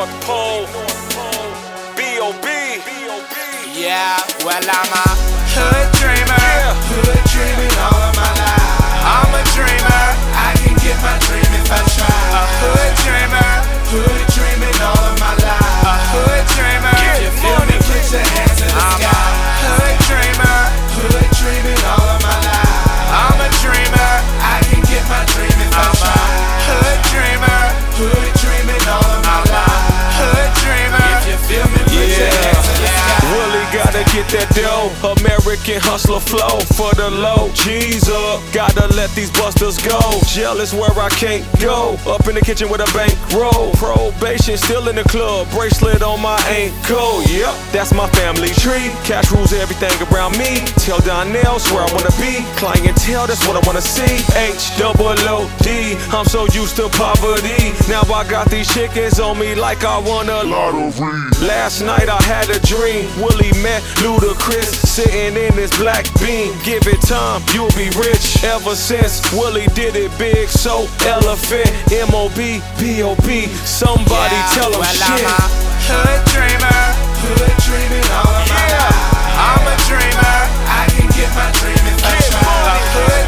North Pole, B.O.B. Yeah, well I'm a hood dreamer, Hood dreaming all of my life. I'm a dreamer, I can get my dream if I try. A hood dreaming all of my life. A hood dreamer, if you feel me, put your hands in the sky. Hood dreaming all of my life. I'm a dreamer, I can get my dream if I try. Hood dreaming all of my life. Hood dreamer, if you feel me, put your hands in the sky. Really gotta get that dough, American hustler flow for the low. G's up, gotta let these busters go. Jealous where I can't go. Up in the kitchen with a bankroll. Probation still in the club, bracelet on my ankle. Yep, that's my family tree. Cash rules everything around me. Tell Donnell's where I wanna be. Clientele, that's what I wanna see. H-double-O-D, I'm so used to poverty. Now I got these chickens on me like I won a lottery. Last night I had a dream. Willie met Ludacris sitting in his black beam. Give it time, you'll be rich. Ever since Willie did it big, so elephant, M.O.B., B.O.B. Somebody tell him well, shit. I'm a hood dreaming all of my life. I'm a dreamer, I can get my dream if I try. A hood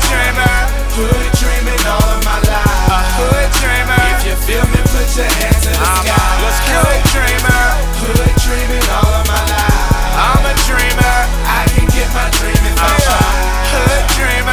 dreaming all of my life. A hood dreamer, if you feel me, put your hands in the sky. Let's go. Hood dreaming all of my life. I'm a dreamer, I can get my dream if I try. Hood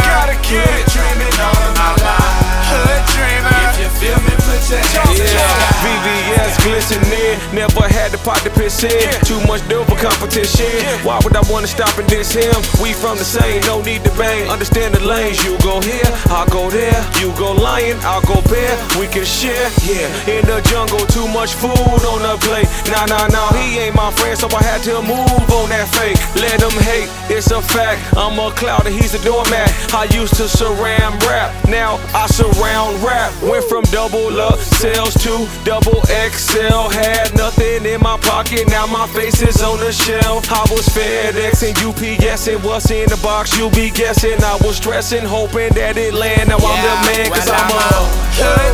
dreaming all of my life. Hood dreamer, if you feel me, put your hands in the sky. VVS glistening, never had the pot to piss in. Too much dough for competition. Why would I wanna stop and diss him? We from the same, no need to bang. Understand the lanes, you go here, I'll go there. You go lion, I'll go bear. We can share, yeah. In the jungle, too much food on the plate. Nah, he ain't my friend, so I had to move on that fake. Let him hate, it's a fact. I'm a cloud and he's a doormat. I used to surround rap, now I surround rap. Went from double up sales to double XL. Had nothing in my pocket, now my face is on the shelf. I was FedEx and UPS and what's in the box, you be guessing. I was stressing, hoping that it land. Now I'm the man, cause well, I'm a hood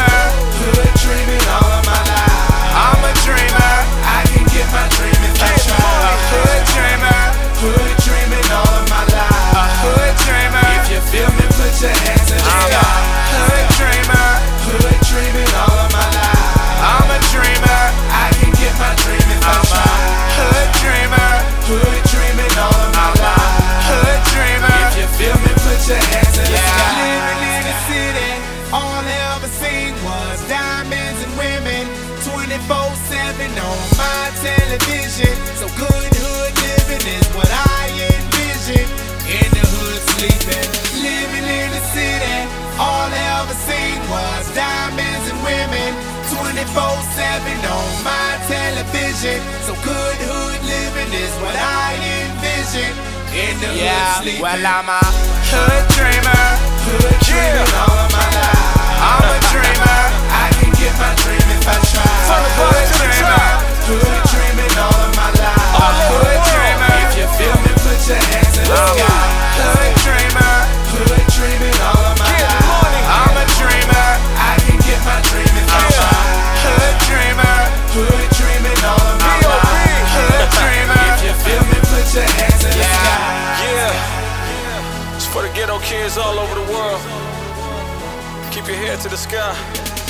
dreaming all of my life. I'm a dreamer, I can get my dream if I try. A hood dreaming all of my life. A hood dreamer, if you feel me, put your hands in the sky. Hood dreaming all of my life. I'm a dreamer, I can get my dream if I try. Hood dreaming all of my life. Hood dreamer, if you feel me, put your hands in the sky. Living in the city, all I ever seen was diamonds and women. 24/7 on my television. So good hood living is what I envision. In the hood sleeping, living in the city. All I ever seen was diamonds and women. 24/7 on my television. So good hood living is what I envision. In the hood sleeping. Well, I'm a hood dreamer all of my life. I'm a dreamer, I can get my dream if I try. Hood dreaming all of my life. A hood dreamer, if you feel me, put your hands in the sky. Hood dreaming all of my life. I'm a dreamer, I can get my dream if I try. Hood dreaming all of my life. Hood dreamer, if you feel me, put your hands in the sky. It's for the ghetto kids all over the world. Keep your head to the sky.